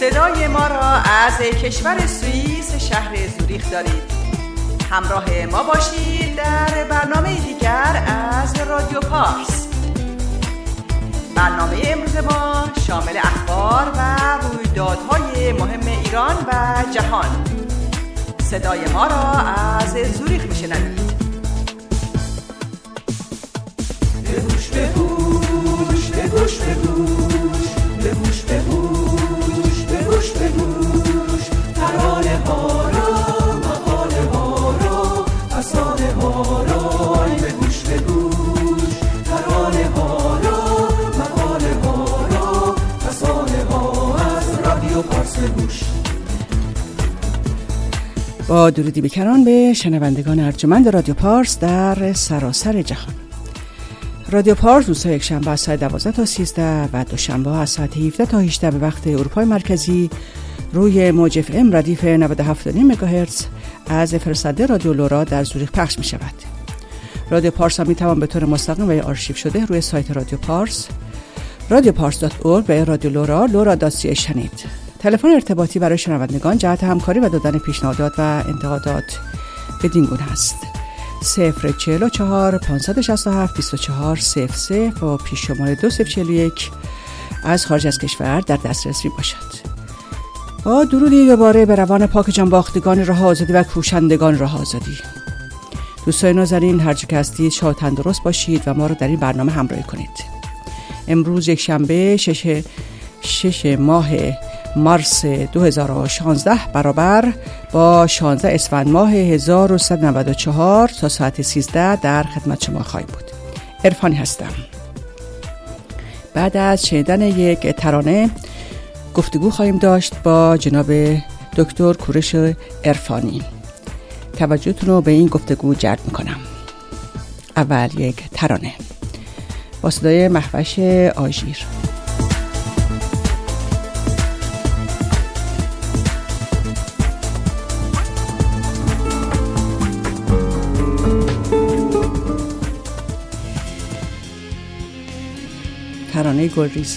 صدای ما را از کشور سوئیس شهر زوریخ دارید. همراه ما باشید در برنامه دیگر از رادیو پارس. برنامه امروز ما شامل اخبار و رویدادهای مهم ایران و جهان. صدای ما را از زوریخ میشنوید. بگوش بگوش بگوش بگوش بگوش بگوش بگوش بگوش ترانه ها را مقاله ها را افسانه ها را بگوش بگوش ترانه ها را مقاله ها را افسانه ها از رادیو پارس بگوش. با درودی بیکران به شنوندگان ارجمند رادیو پارس در سراسر جهان. رادیو پارس روزهای یکشنبه از ساعت 12 تا 13 و دوشنبه از ساعت 17 تا 18 به وقت اروپای مرکزی روی موج اف ام ردیف 97.5 مگاهرتز از فرستنده رادیو لورا در زوریخ پخش می شود. رادیو پارس هم می توان به طور مستقیم و آرشیو شده روی سایت رادیو پارس radiopars.org و رادیو لورا lora.ca شنید. تلفن ارتباطی برای شنوندگان جهت همکاری و دادن پیشنهادات و انتقادات بدین گونه است: 044 567 24 00 و پیش شماره 2041 از خارج از کشور در دسترس می باشد. با درودی دوباره به روان پاک جانباختگان راه آزادی و کوشندگان راه آزادی. دوستان نازنین، هر جا که هستید شاد تندرست باشید و ما را در این برنامه همراهی کنید. امروز یک شنبه 6 ماه مارس 2016 برابر با 16 اسفند ماه 1394 تا ساعت 13 در خدمت شما خواهیم بود. عرفانی هستم. بعد از شنیدن یک ترانه گفتگو خواهیم داشت با جناب دکتر کوروش عرفانی. توجهتون رو به این گفتگو جلب میکنم. اول یک ترانه با صدای مهوش آژیر. ترانه گلریز.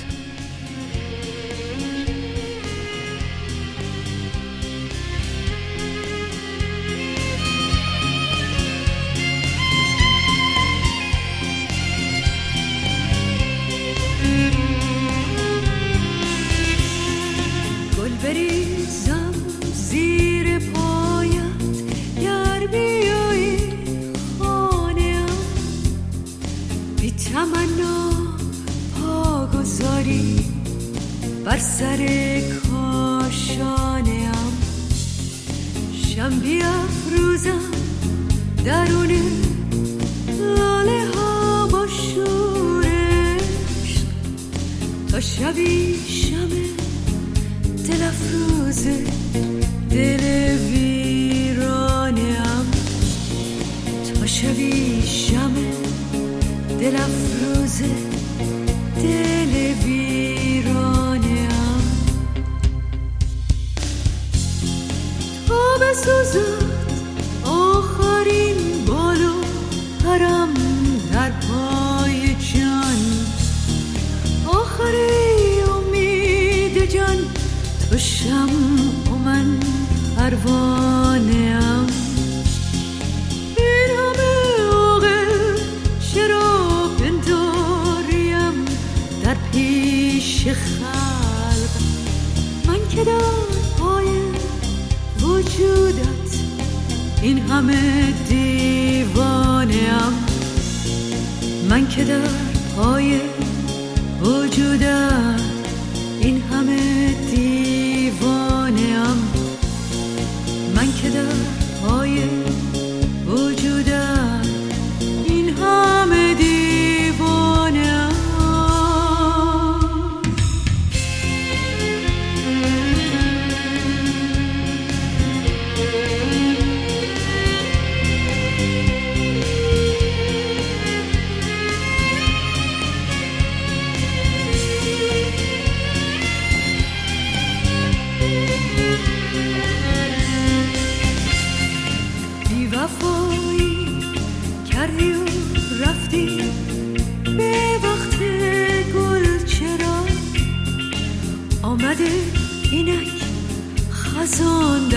گل بریزم زیر پایت گر بیایی خانه‌ام، بی تمنا پا گذاری بر سر کاشانه‌ام. شم بیافروزم درون لاله ها با شورش، تا شبی شمه دل افروز دل ویرانه‌ام، تا شبی شمه دل افروز دل ویرانه‌ام. تا بسوزد آخرین بال و پرم در پای جان، آخری امید جان تو شمع و من پروانه‌ام. این همه عاقل چرا پنداریم در پیش خلق، من که در پای وجودت این همه دیوانه‌ام. من که در پای وجودت این همه دیوانه‌ام. من که در پای وجودت این همه دیوانه‌ام.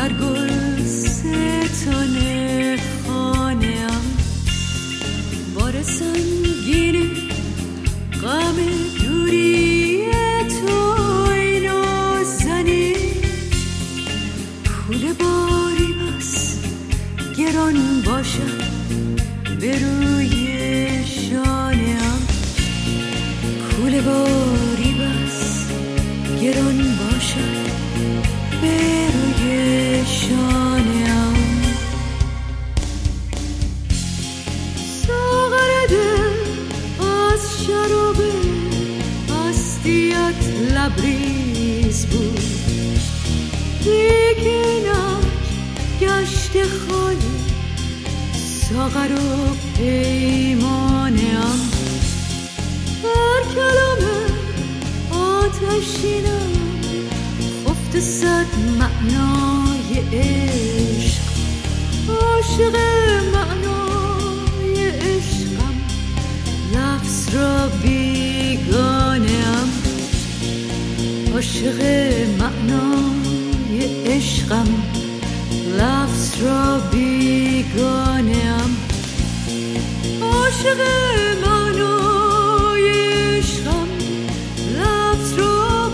در گلستان خانه‌ام بار سنگین غم دوری تو ای نازنین پول باری بس گران باشد به روی شانه‌ام پول باری بس گران باشد به روی شانه‌ام ساغر دل از شراب هستیت لبریز بود دیگنک گشت خالی ساغر و پیمانه‌ام بر کلام آتشینم خفت صد معنای عشق عاشق معنای عشقم لفظ را بیگانه‌ام عاشق معنای عشقم لفظ را بیگانه‌ام عاشق معنای عشقم لفظ را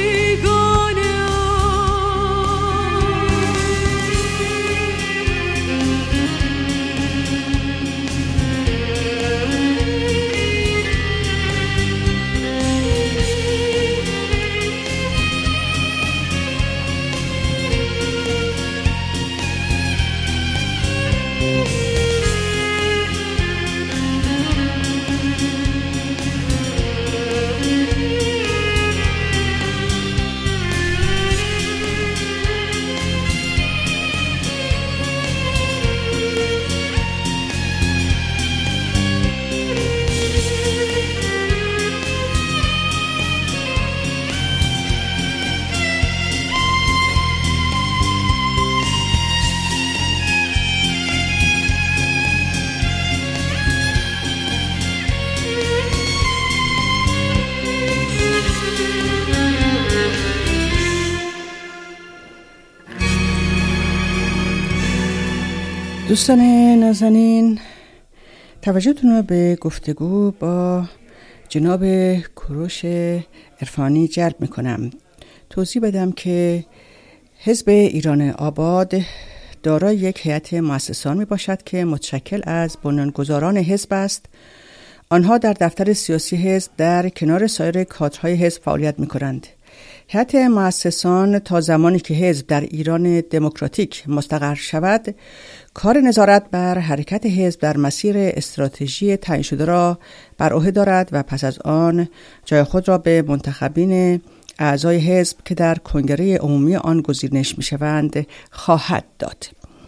دوستان نازنین، توجهتون رو به گفتگو با جناب کوروش عرفانی جلب میکنم. توضیح بدم که حزب ایران آباد دارای یک هیئت مؤسسان می باشد که متشکل از بنیانگذاران حزب است. آنها در دفتر سیاسی حزب در کنار سایر کادرهای حزب فعالیت می کنند. هیئت مؤسسان تا زمانی که حزب در ایران دموکراتیک مستقر شود، کار نظارت بر حرکت حزب در مسیر استراتژی تعیین شده را بر عهده دارد و پس از آن جای خود را به منتخبین اعضای حزب که در کنگره عمومی آن گزینش می‌شوند خواهد داد.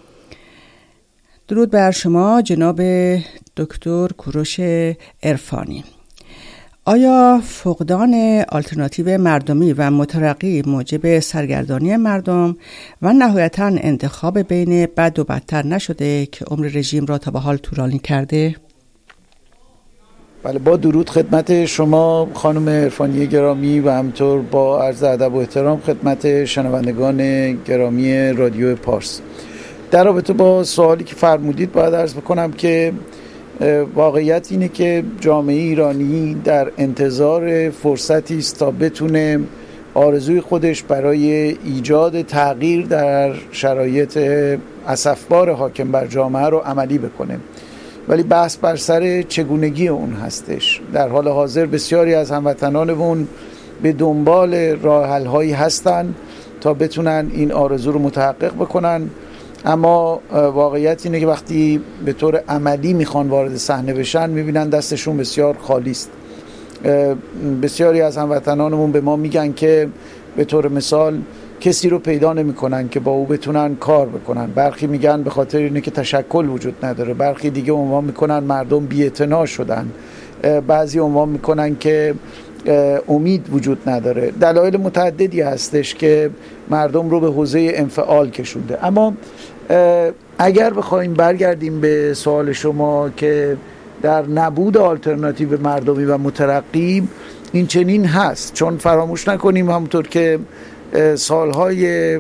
درود بر شما جناب دکتر کوروش عرفانی. آیا فقدان آلترناتیو مردمی و مترقی موجب سرگردانی مردم و نهایتاً انتخاب بین بد و بدتر نشده که عمر رژیم را تا به حال طولانی کرده؟ بله، با درود خدمت شما خانم عرفانی گرامی و همطور با عرض ادب و احترام خدمت شنوندگان گرامی رادیو پارس. در رابطه با سوالی که فرمودید باید عرض بکنم که واقعیت اینه که جامعه ایرانی در انتظار فرصتی است تا بتونه آرزوی خودش برای ایجاد تغییر در شرایط اسفبار حاکم بر جامعه رو عملی بکنه، ولی بحث بر سر چگونگی اون هستش. در حال حاضر بسیاری از هموطنانمون به دنبال راه حل هایی هستن تا بتونن این آرزو رو متحقق بکنن، اما واقعیت اینه که وقتی به طور عملی میخوان وارد صحنه بشن میبینن دستشون بسیار خالی است. بسیاری از هموطنانمون به ما میگن که به طور مثال کسی رو پیدا نمیکنن که با او بتونن کار بکنن. برخی میگن به خاطر اینه که تشکل وجود نداره، برخی دیگه عنوان میکنن مردم بی‌اعتنا شدن، بعضی عنوان میکنن که امید وجود نداره. دلایل متعددی هستش که مردم رو به حوزه انفعال کشونده. اما اگر بخوایم برگردیم به سوال شما که در نبود آلترناتیو مردمی و مترقی این چنین هست، چون فراموش نکنیم همونطور که سالهای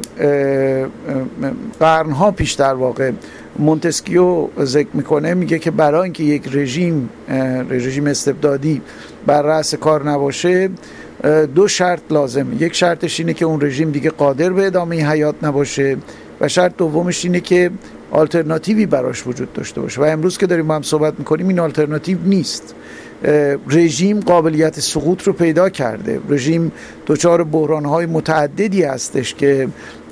قرنها پیش در واقع مونتسکیو ذکر میکنه، میگه که برای اینکه یک رژیم استبدادی بر رأس کار نباشه 2 شرط لازمه. یک شرطش اینه که اون رژیم دیگه قادر به ادامه حیات نباشه و شرط دومش اینه که آلترناتیوی براش وجود داشته باشه و امروز که داریم با هم صحبت میکنیم این آلترناتیو نیست. رژیم قابلیت سقوط رو پیدا کرده، رژیم دچار بحران‌های متعددی هستش که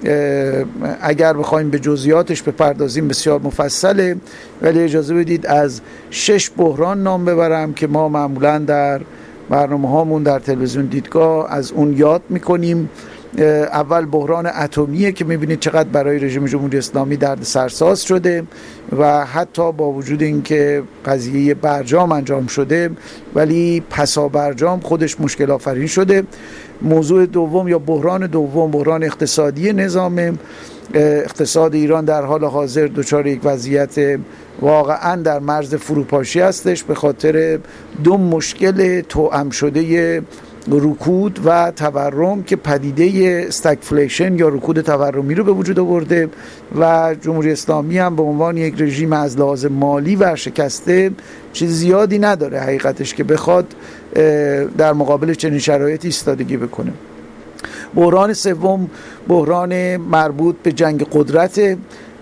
اگر بخوایم به جزئیاتش بپردازیم بسیار مفصله، ولی اجازه بدید از 6 بحران نام ببرم که ما معمولاً در برنامه‌هامون در تلویزیون دیدگاه از اون یاد میکنیم. اول بحران اتمیه که میبینید چقدر برای رژیم جمهوری اسلامی درد سرساز شده و حتی با وجود اینکه قضیه برجام انجام شده ولی پسا برجام خودش مشکل آفرین شده. موضوع دوم یا بحران دوم بحران اقتصادی نظام اقتصاد ایران در حال حاضر دچار یک وضعیت واقعا در مرز فروپاشی هستش به خاطر 2 مشکل توأم شده رکود و تورم که پدیده استگفلیشن یا رکود تورمی رو به وجود آورده و جمهوری اسلامی هم به عنوان یک رژیم از لحاظ مالی ورشکسته چیز زیادی نداره حقیقتش که بخواد در مقابل چنین شرایطی ایستادگی بکنه. بحران سوم بحران مربوط به جنگ قدرت،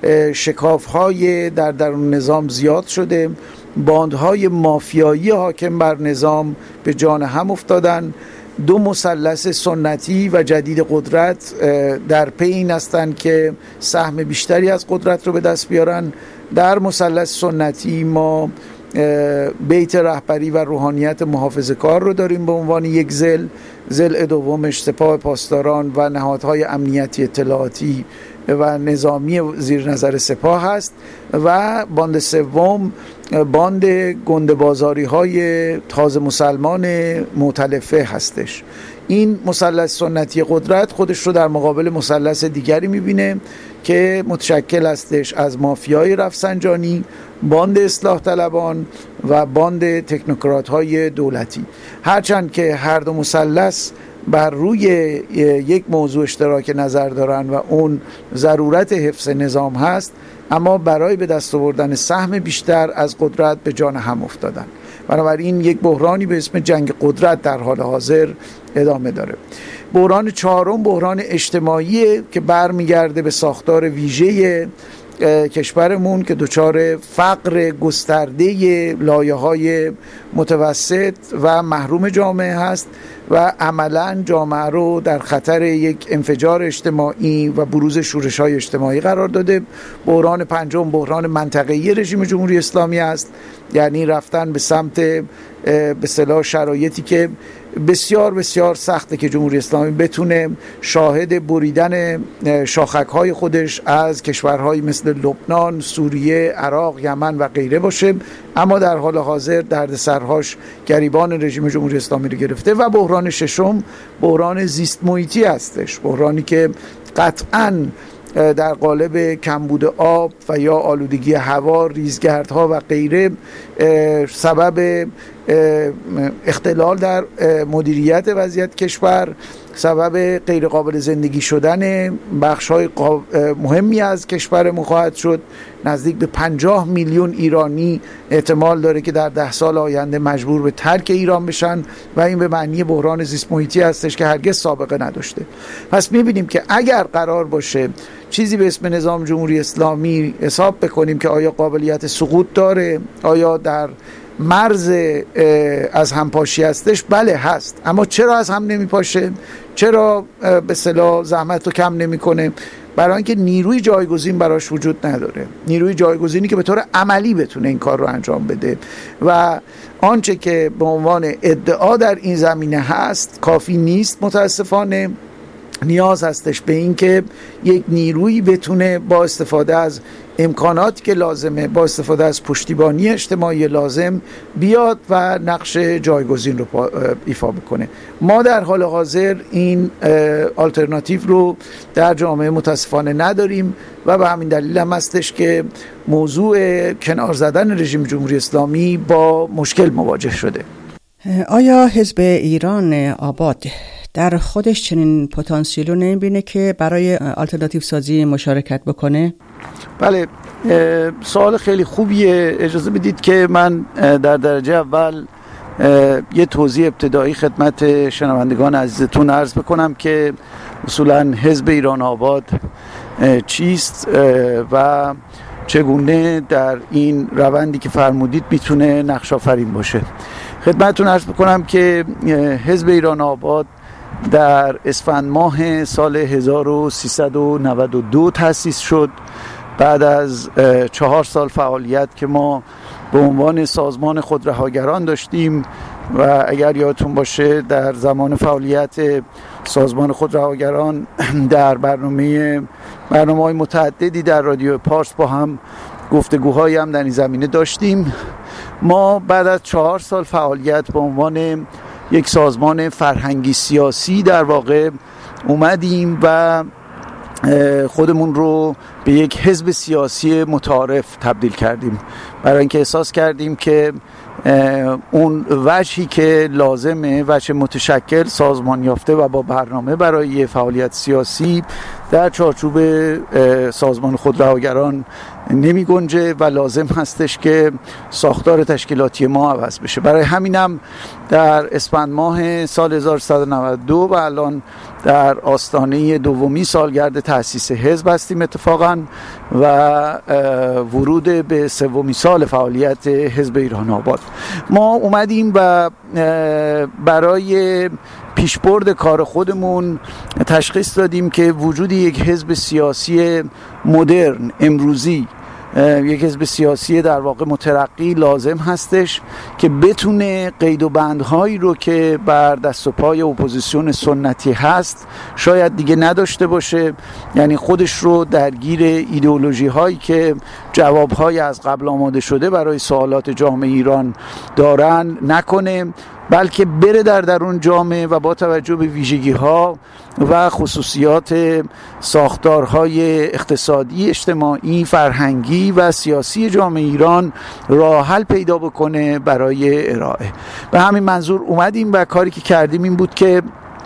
شکاف‌های در درون نظام زیاد شده، باندهای مافیایی حاکم بر نظام به جان هم افتادن. 2 مثلث سنتی و جدید قدرت در پی این هستند که سهم بیشتری از قدرت رو به دست بیارن. در مثلث سنتی ما بیت رهبری و روحانیت محافظه‌کار رو داریم به عنوان یک ضلع دومش سپاه پاسداران و نهادهای امنیتی اطلاعاتی و نظامی زیر نظر سپاه هست و باند سوم باند گنده‌بازاری های تازه مسلمان مؤتلفه هستش. این مثلث سنتی قدرت خودش رو در مقابل مثلث دیگری میبینه که متشکل هستش از مافیای رفسنجانی، باند اصلاح طلبان و باند تکنوکرات های دولتی. هرچند که هر دو مثلث بر روی یک موضوع اشتراک نظر دارن و اون ضرورت حفظ نظام هست، اما برای به دست آوردن سهم بیشتر از قدرت به جان هم افتادن. بنابراین یک بحرانی به اسم جنگ قدرت در حال حاضر ادامه داره. بحران چهارم بحران اجتماعی که برمیگرده به ساختار ویژه کشورمون که دچار فقر گسترده لایه‌های متوسط و محروم جامعه هست و عملاً جامعه رو در خطر یک انفجار اجتماعی و بروز شورش‌های اجتماعی قرار داده. بحران پنجم بحران منطقه‌ای رژیم جمهوری اسلامی است، یعنی رفتن به سمت به اصطلاح شرایطی که بسیار بسیار سخته که جمهوری اسلامی بتونه شاهد بریدن شاخک‌های خودش از کشورهایی مثل لبنان، سوریه، عراق، یمن و غیره باشه، اما در حال حاضر دردسرهاش گریبان رژیم جمهوری اسلامی رو گرفته. و بحران ششم بحران زیست محیطی هستش، بحرانی که قطعاً در قالب کمبود آب و یا آلودگی هوا، ریزگردها و غیره سبب اختلال در مدیریت وضعیت کشور، سبب غیر قابل زندگی شدن بخش‌های مهمی از کشورمون خواهد شد. نزدیک به 50 میلیون ایرانی احتمال داره که در 10 سال آینده مجبور به ترک ایران بشن و این به معنی بحران زیست محیطی هستش که هرگز سابقه نداشته. پس می‌بینیم که اگر قرار باشه چیزی به اسم نظام جمهوری اسلامی حساب بکنیم که آیا قابلیت سقوط داره، آیا در مرز از همپاشی هستش، بله هست. اما چرا از هم نمیپاشه؟ چرا به اصطلاح زحمت رو کم نمیکنه؟ برای اینکه نیروی جایگزین براش وجود نداره، نیروی جایگزینی که به طور عملی بتونه این کار رو انجام بده و آنچه که به عنوان ادعا در این زمینه هست کافی نیست. متاسفانه نیاز هستش به این که یک نیرویی بتونه با استفاده از امکاناتی که لازمه، با استفاده از پشتیبانی اجتماعی لازم بیاد و نقش جایگزین رو ایفا بکنه. ما در حال حاضر این آلترناتیو رو در جامعه متاسفانه نداریم و به همین دلیل هم هستش که موضوع کنار زدن رژیم جمهوری اسلامی با مشکل مواجه شده. آیا حزب ایران آباد در خودش چنین پتانسیلی رو نمی‌بینه که برای آلترناتیو سازی مشارکت بکنه؟ بله، سوال خیلی خوبیه. اجازه بدید که من در درجه اول یه توضیح ابتدایی خدمت شنوندگان عزیزتون عرض بکنم که اصولاً حزب ایران آباد چیست و چگونه در این روندی که فرمودید میتونه نقش آفرین باشه. خدمتتون عرض بکنم که حزب ایران آباد در اسفند ماه سال 1392 تأسیس شد، بعد از 4 سال فعالیت که ما به عنوان سازمان خودرهاگران داشتیم. و اگر یادتون باشه در زمان فعالیت سازمان خودرهاگران در برنامه‌های متعددی در رادیو پارس با هم گفتگوهایی هم در این زمینه داشتیم. ما بعد از 4 سال فعالیت به عنوان یک سازمان فرهنگی سیاسی در واقع اومدیم و خودمون رو به یک حزب سیاسی متعارف تبدیل کردیم، برای اینکه احساس کردیم که اون وجهی که لازمه، وجه متشکل، سازمان یافته و با برنامه برای فعالیت سیاسی در چارچوب سازمان خودرهاگران نمی گنجه و لازم هستش که ساختار تشکیلاتی ما عوض بشه. برای همینم در اسفند ماه سال 1192 و الان در آستانه دومی سالگرد تأسیس حزب هستیم اتفاقاً و ورود به سومی سال فعالیت حزب ایران آباد. ما اومدیم و برای پیشبرد کار خودمون تشخیص دادیم که وجود یک حزب سیاسی مدرن امروزی، یک حزب سیاسی در واقع مترقی لازم هستش که بتونه قید و بندهایی رو که بر دست و پای اپوزیسیون سنتی هست شاید دیگه نداشته باشه، یعنی خودش رو درگیر ایدئولوژی هایی که جوابهای از قبل آماده شده برای سوالات جامعه ایران دارن نکنه، بلکه بره در درون جامعه و با توجه به ویژگی ها و خصوصیات ساختارهای اقتصادی، اجتماعی، فرهنگی و سیاسی جامعه ایران راه حل پیدا بکنه برای ارائه. به همین منظور اومدیم و کاری که کردیم این بود که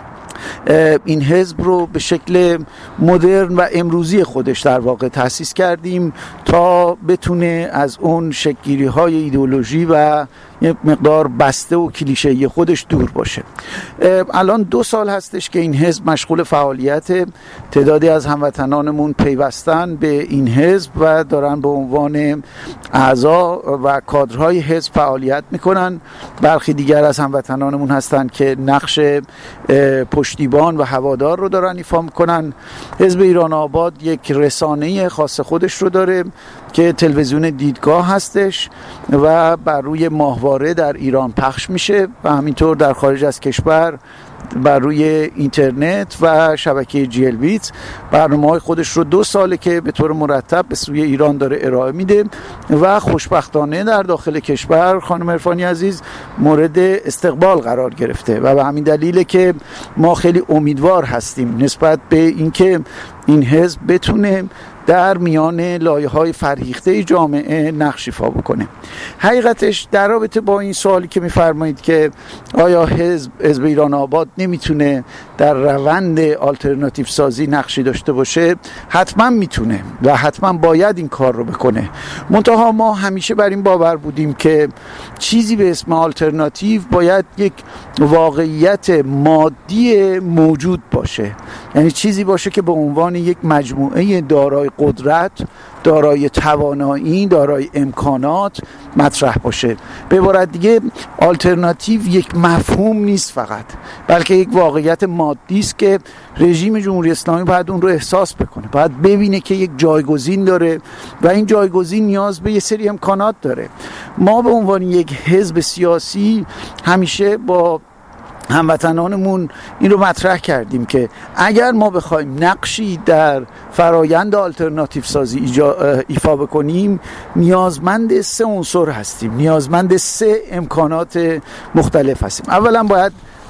این حزب رو به شکل مدرن و امروزی خودش در واقع تأسیس کردیم تا بتونه از اون شکل‌گیری های ایدئولوژی و یک مقدار بسته و کلیشه‌ای خودش دور باشه. الان 2 سال هستش که این حزب مشغول فعالیت. تعدادی از هموطنانمون پیوستن به این حزب و دارن به عنوان اعضا و کادرهای حزب فعالیت میکنن. برخی دیگر از هموطنانمون هستن که نقش پشتیبان و هوادار رو دارن ایفا میکنن. حزب ایران آباد یک رسانه خاص خودش رو داره که تلویزیون دیدگاه هستش و بر روی ماهواره در ایران پخش میشه و همینطور در خارج از کشور بر روی اینترنت و شبکه GLBit برنامه‌های خودش رو 2 ساله که به طور مرتب به سوی ایران داره ارائه میده و خوشبختانه در داخل کشور خانم عرفانی عزیز مورد استقبال قرار گرفته و به همین دلیله که ما خیلی امیدوار هستیم نسبت به اینکه این حزب بتونه در میان لایه‌های فرهیخته جامعه نقش ایفا بکنه. حقیقتش در رابطه با این سوالی که می‌فرمایید که آیا حزب ایران آباد نمیتونه در روند آلترناتیو سازی نقشی داشته باشه، حتما میتونه و حتما باید این کار رو بکنه. منتها ما همیشه بر این باور بودیم که چیزی به اسم آلترناتیو باید یک واقعیت مادی موجود باشه، یعنی چیزی باشه که به عنوان یک مجموعه دارای قدرت، دارای توانایی، دارای امکانات مطرح باشه. به عبارت دیگه آلترناتیو یک مفهوم نیست فقط، بلکه یک واقعیت مادی است که رژیم جمهوری اسلامی باید اون رو احساس بکنه، باید ببینه که یک جایگزین داره و این جایگزین نیاز به یه سری امکانات داره. ما به عنوان یک حزب سیاسی همیشه با هموطنانمون این رو مطرح کردیم که اگر ما بخوایم نقشی در فرایند آلترناتیو سازی ایفا بکنیم نیازمند 3 عنصر هستیم، نیازمند 3 امکانات مختلف هستیم. اولا باید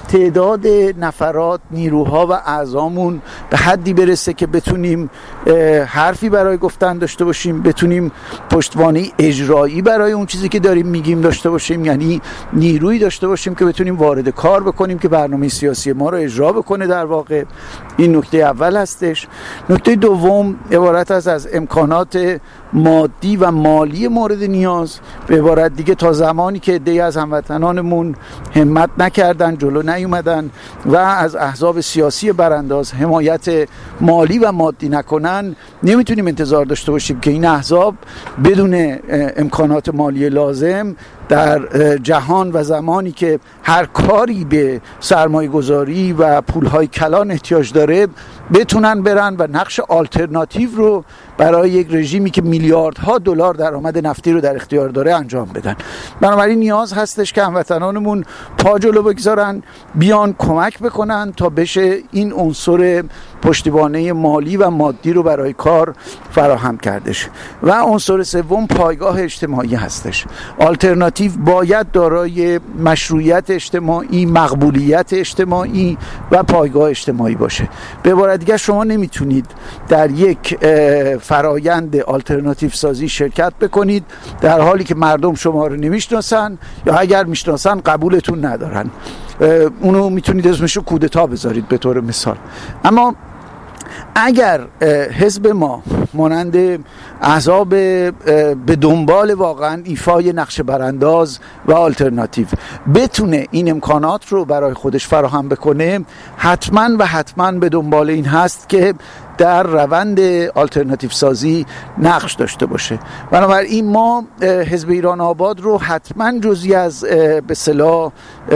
تعداد نفرات، نیروها و اعضامون به حدی برسه که بتونیم حرفی برای گفتن داشته باشیم، بتونیم پشتوانه اجرایی برای اون چیزی که داریم میگیم داشته باشیم، یعنی نیرویی داشته باشیم که بتونیم وارد کار بکنیم که برنامه سیاسی ما رو اجرا بکنه. در واقع این نکته اول هستش. نکته دوم عبارت از امکانات مادی و مالی مورد نیاز. به عبارت دیگه تا زمانی که عده‌ای از هموطنانمون همت نکردن، جلو نیومدن و از احزاب سیاسی برانداز حمایت مالی و مادی نکنن، نمیتونیم انتظار داشته باشیم که این احزاب بدون امکانات مالی لازم در جهان و زمانی که هر کاری به سرمایه گذاری و پولهای کلان احتیاج داره بتونن برن و نقش آلترناتیو رو برای یک رژیمی که میلیاردها دلار درآمد نفتی رو در اختیار داره انجام بدن. بنابراین نیاز هستش که هموطنانمون پا جلو بگذارن، بیان کمک بکنن تا بشه این عنصر پشتیبانی مالی و مادی رو برای کار فراهم کردش. و عنصر سوم پایگاه اجتماعی هستش. آلترناتیو باید دارای مشروعیت اجتماعی، مقبولیت اجتماعی و پایگاه اجتماعی باشه. به عبارت دیگه شما نمیتونید در یک فرایند آلترناتیو سازی شرکت بکنید در حالی که مردم شما رو نمیشناسن یا اگر میشناسن قبولتون ندارن. اونو میتونید اسمشو کودتا بذارید به طور مثال. اما اگر حزب ما مانند احزاب به دنبال واقعا ایفای نقش برانداز و آلترناتیو بتونه این امکانات رو برای خودش فراهم بکنه، حتما به دنبال این هست که در روند آلترناتیو سازی نقش داشته باشه. بنابراین ما حزب ایران آباد رو حتما جزئی از به اصطلاح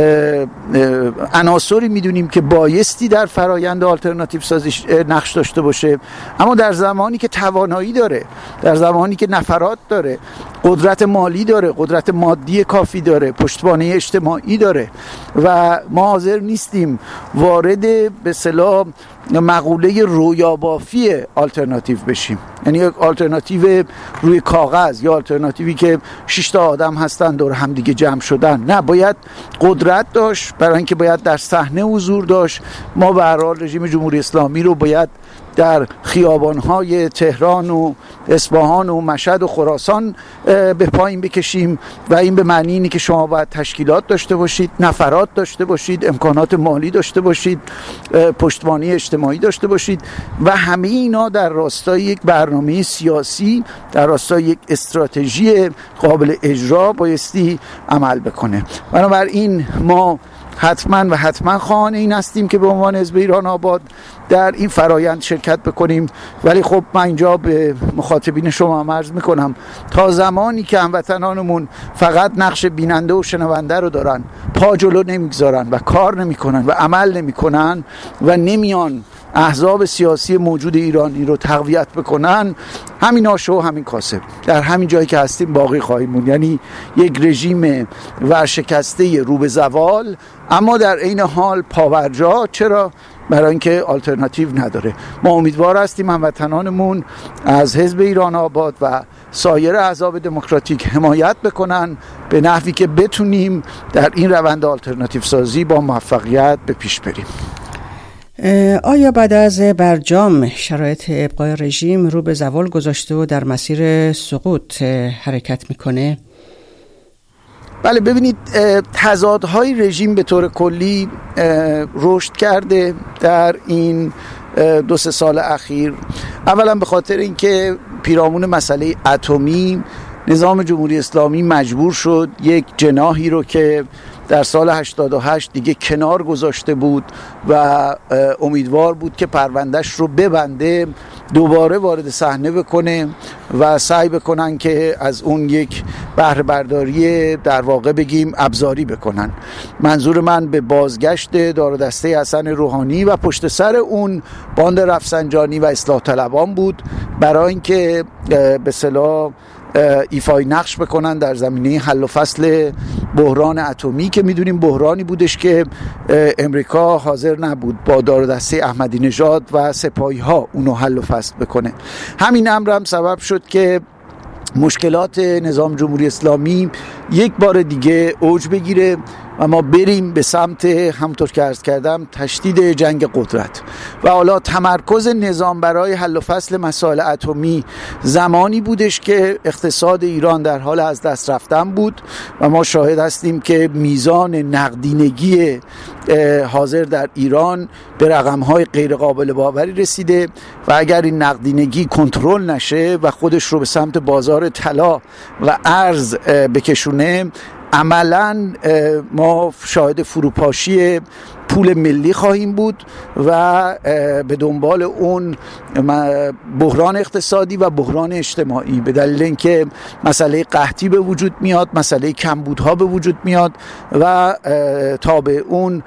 عناصری میدونیم که بایستی در فرایند آلترناتیو سازی نقش داشته باشه، اما در زمانی که توانایی داره، در زمانی که نفرات داره، قدرت مالی داره، قدرت مادی کافی داره، پشتوانه اجتماعی داره و ما حاضر نیستیم وارد به اصطلاح مقوله رویابافی آلترناتیو بشیم، یعنی یک آلترناتیو روی کاغذ یا آلترناتیوی که 6 تا آدم هستن دور هم دیگه جمع شدن. نه، باید قدرت داشت، برای اینکه باید در صحنه حضور داشت. ما به هر حال رژیم جمهوری اسلامی رو باید در خیابان‌های تهران و اصفهان و مشهد و خراسان به پایین بکشیم و این به معنی اینه که شما باید تشکیلات داشته باشید، نفرات داشته باشید، امکانات مالی داشته باشید، پشتوانه اجتماعی داشته باشید و همه اینا در راستای یک برنامه سیاسی، در راستای یک استراتژی قابل اجرا بایستی عمل بکنه. بنابراین ما حتما خواهان این هستیم که به عنوان حزب ایران آباد در این فرایند شرکت بکنیم. ولی خب من اینجا به مخاطبین شما عرض میکنم تا زمانی که هموطنانمون فقط نقش بیننده و شنونده رو دارن، پا جلو نمیگذارن و کار نمیکنن و عمل نمیکنن و نمیان احزاب سیاسی موجود ایرانی رو تقویت بکنن، همین آشو و همین کاسب در همین جایی که هستیم باقی خواهیم موند. یعنی یک رژیم ورشکسته رو به زوال، اما در عین حال پاورجا. چرا؟ برای اینکه آلترناتیو نداره. ما امیدوار هستیم هموطنانمون از حزب ایران آباد و سایر احزاب دموکراتیک حمایت بکنن به نحوی که بتونیم در این روند آلترناتیو سازی با موفقیت به پیش بریم. آیا بعد از برجام شرایط ابقای رژیم رو به زوال گذاشته و در مسیر سقوط حرکت میکنه؟ بله، ببینید تضادهای رژیم به طور کلی رشد کرده در این 2-3 سال اخیر. اولا به خاطر اینکه پیرامون مسئله اتمی نظام جمهوری اسلامی مجبور شد یک جناحی رو که در سال 88 دیگه کنار گذاشته بود و امیدوار بود که پروندهش رو ببنده، دوباره وارد صحنه بکنه و سعی بکنن که از اون یک بهره برداری در واقع بگیم ابزاری بکنن. منظور من به بازگشت دار و دسته حسن روحانی و پشت سر اون باند رفسنجانی و اصلاح طلبان بود، برای اینکه به اصطلاح ایفای نقش بکنن در زمینه حل و فصل بحران اتمی که میدونیم بحرانی بودش که امریکا حاضر نبود با دار و دسته احمدی نژاد و سپاهی ها اونو حل و فصل بکنه. همین امر هم سبب شد که مشکلات نظام جمهوری اسلامی یک بار دیگه اوج بگیره و ما بریم به سمت همونطور که عرض کردم تشدید جنگ قدرت. و حالا تمرکز نظام برای حل و فصل مسائل اتمی زمانی بودش که اقتصاد ایران در حال از دست رفتن بود و ما شاهد هستیم که میزان نقدینگی حاضر در ایران به رقم‌های غیر قابل باوری رسیده و اگر این نقدینگی کنترل نشه و خودش رو به سمت بازار طلا و ارز بکشونه، عملاً ما شاهد فروپاشی پول ملی خواهیم بود و به دنبال اون بحران اقتصادی و بحران اجتماعی، به دلیل اینکه مسئله قحطی به وجود میاد، مسئله کمبودها به وجود میاد و تابع اون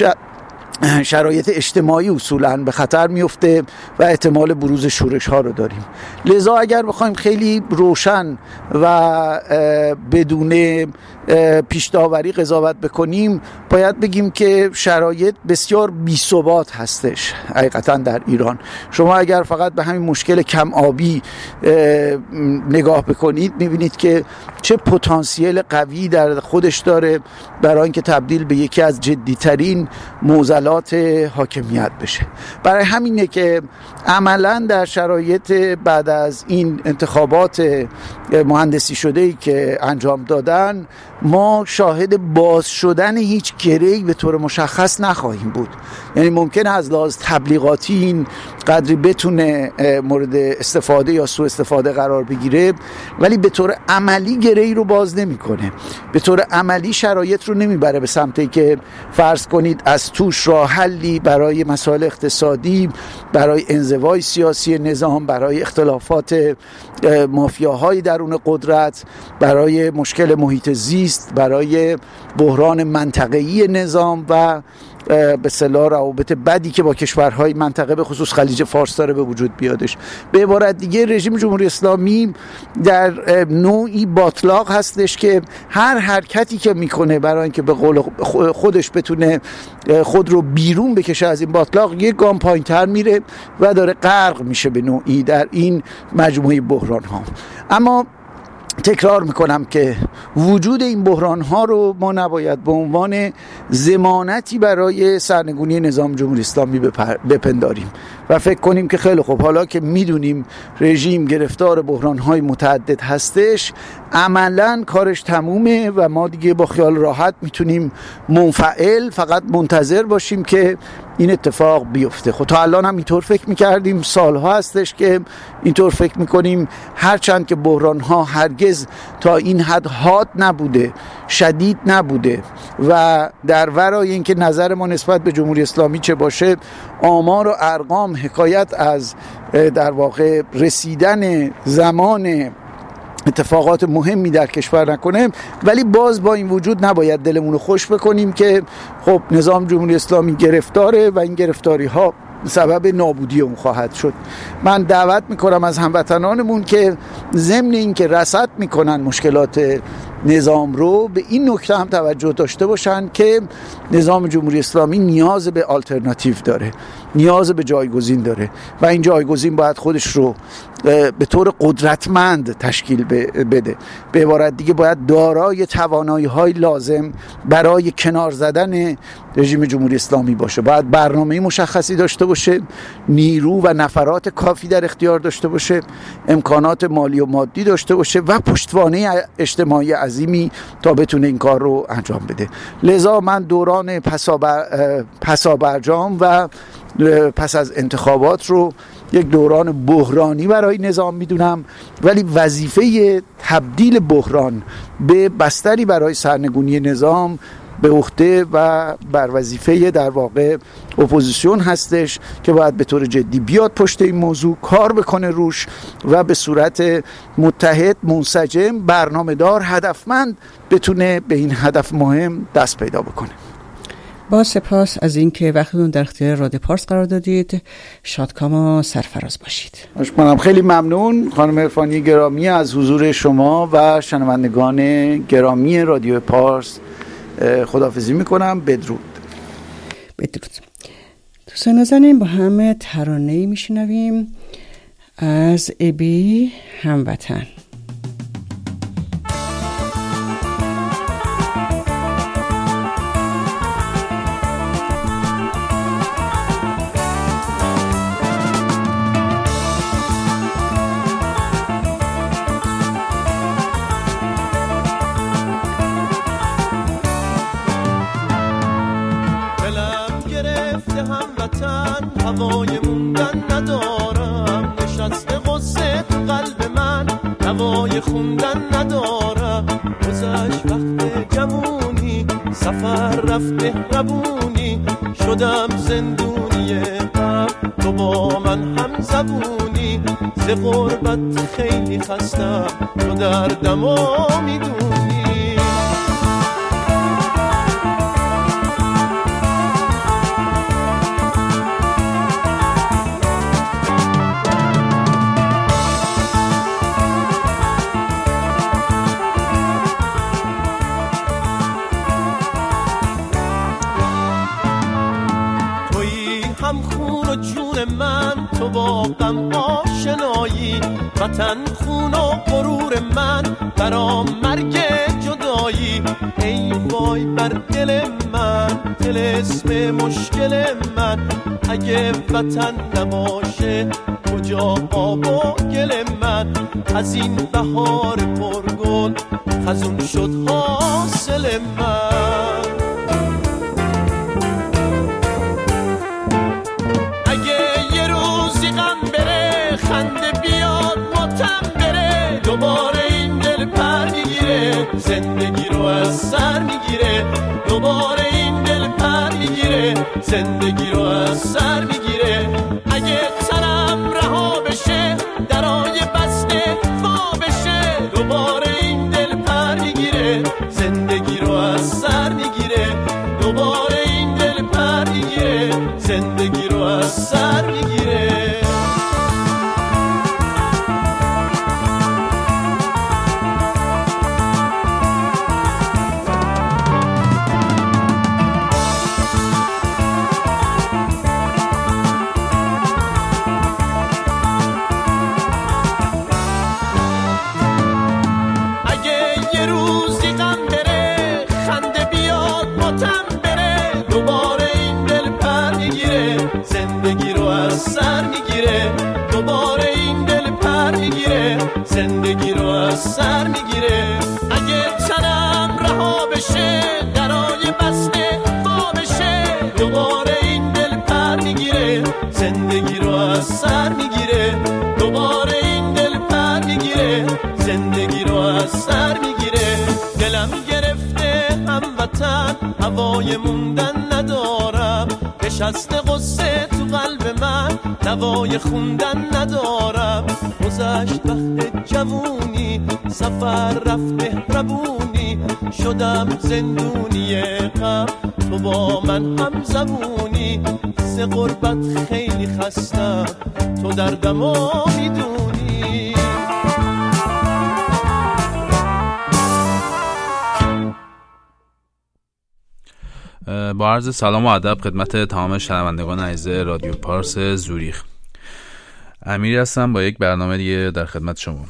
شرایط اجتماعی اصولاً به خطر میفته و احتمال بروز شورش ها رو داریم. لذا اگر بخوایم خیلی روشن و بدون پیش داوری قضاوت بکنیم، باید بگیم که شرایط بسیار بی‌ثبات هستش حقیقتاً در ایران. شما اگر فقط به همین مشکل کم آبی نگاه بکنید میبینید که چه پتانسیل قوی در خودش داره برای اینکه تبدیل به یکی از جدیترین معضلات حاکمیت بشه. برای همینه که عملاً در شرایط بعد از این انتخابات مهندسی شده‌ای که انجام دادن، ما شاهد باز شدن هیچ گره‌ای به طور مشخص نخواهیم بود. یعنی ممکنه از لحاظ تبلیغاتی این قدری بتونه مورد استفاده یا سوء استفاده قرار بگیره، ولی به طور عملی گره‌ای رو باز نمی‌کنه. به طور عملی شرایط رو نمیبره به سمتی که فرض کنید از توش راه حلی برای مسائل اقتصادی، برای انزوای سیاسی نظام، برای اختلافات مافیاهای درون قدرت، برای مشکل محیط زیست، برای بحران منطقه‌ای نظام و به اصطلاح روابط بدی که با کشورهای منطقه به خصوص خلیج فارس داره به وجود بیادش. به عبارت دیگه رژیم جمهوری اسلامی در نوعی باطلاق هستش که هر حرکتی که میکنه برای اینکه به قول خودش بتونه خود رو بیرون بکشه از این باطلاق، یک گام پایین‌تر میره و داره غرق میشه به نوعی در این مجموعه بحران ها. اما تکرار میکنم که وجود این بحران ها رو ما نباید به عنوان ضمانتی برای سرنگونی نظام جمهوری اسلامی بپنداریم و فکر کنیم که خیلی خوب، حالا که میدونیم رژیم گرفتار بحران های متعدد هستش، عملاً کارش تمومه و ما دیگه با خیال راحت میتونیم منفعل فقط منتظر باشیم که این اتفاق بیفته. خب تا الان هم اینطور فکر میکردیم، سالها هستش که اینطور فکر میکنیم، هرچند که بحران ها هرگز تا این حد حاد نبوده، شدید نبوده و در ورای اینکه نظر ما نسبت به جمهوری اسلامی چه باشه، آمار و ارقام حکایت از در واقع رسیدن زمان اتفاقات مهمی در کشور نکنه، ولی باز با این وجود نباید دلمون رو خوش بکنیم که خب نظام جمهوری اسلامی گرفتاره و این گرفتاری ها سبب نابودی اون خواهد شد. من دعوت میکنم از هموطنانمون که ضمن این که رصد میکنن مشکلات نظام رو، به این نکته هم توجه داشته باشن که نظام جمهوری اسلامی نیاز به آلترناتیو داره، نیاز به جایگزین داره و این جایگزین باید خودش رو به طور قدرتمند تشکیل بده. به عبارت دیگه باید دارای توانایی‌های لازم برای کنار زدن رژیم جمهوری اسلامی باشه، باید برنامه مشخصی داشته باشه، نیرو و نفرات کافی در اختیار داشته باشه، امکانات مالی و مادی داشته باشه و پشتوانه اجتماعی عظیمی تا بتونه این کار رو انجام بده. لذا من دوران پسابرجام و پس از انتخابات رو یک دوران بحرانی برای نظام میدونم، ولی وظیفه تبدیل بحران به بستری برای سرنگونی نظام به عهده و بر وظیفه در واقع اپوزیسیون هستش که باید به طور جدی بیاد پشت این موضوع کار بکنه روش و به صورت متحد، منسجم، برنامه‌دار، هدفمند بتونه به این هدف مهم دست پیدا بکنه. با سپاس از اینکه وقتتون در اختیار رادیو پارس قرار دادید. شادکام و سرفراز باشید. منم خیلی ممنون خانم عرفانی گرامی از حضور شما و شنوندگان گرامی رادیو پارس. خداحافظی میکنم. بدرود. بدرود. دوستان نازنین، با هم ترانه‌ای میشنویم از ابی هموطن. گرفته هموطن، هوای موندن ندارم. نشسته غصه تو قلب من، هوای خوندن ندارم. گذشت وقت جوونی، سفر رفت مهربونی، شدم زندونی غم، تو با من هم زبونی. ز غربت خیلی خستم، تو دردمو میدونی. هم خون و جون من، تو با غم آشنایی. وطن خون و غرور من، برام مرگ جدایی. ای وای بر دل من، طلسم مشکل من. اگه وطن نباشه کجا آب و گل من؟ از این بهار پرگل خزون شد حاصل من. خنده بیاد ماتم بره، دوباره این دل پر میگیره، زندگی رو از سر میگیره. دوباره این دل پر میگیره، زندگی رو از سر میگیره. اگه تنم رها بشه، درای بسته وا بشه، دوباره این دل پر میگیره، زندگی رو از سر میگیره. دوباره این دل پر میگیره، زندگی رو از سر میگیره. زندگی رو از سر میگیره. اگه تنم رها بشه، درای بسته وا بشه، دوباره این دل پر میگیره، زندگی رو از سر میگیره. دوباره این دل پر میگیره، زندگی رو از سر میگیره. دلم گرفته هموطن، هوای موندن ندارم. نشسته غصه تو قلب من، نوای خوندن ندارم. گذشت وقت جوونی، سفر رفت مهربونی، شدم زندونی غم، تو با من هم زبونی. ز غربت خیلی خستم، تو دردمو میدونی. با عرض سلام و ادب خدمت تمام شنوندگان عزیز رادیو پارس زوریخ، امیر هستم با یک برنامه دیگه در خدمت شما.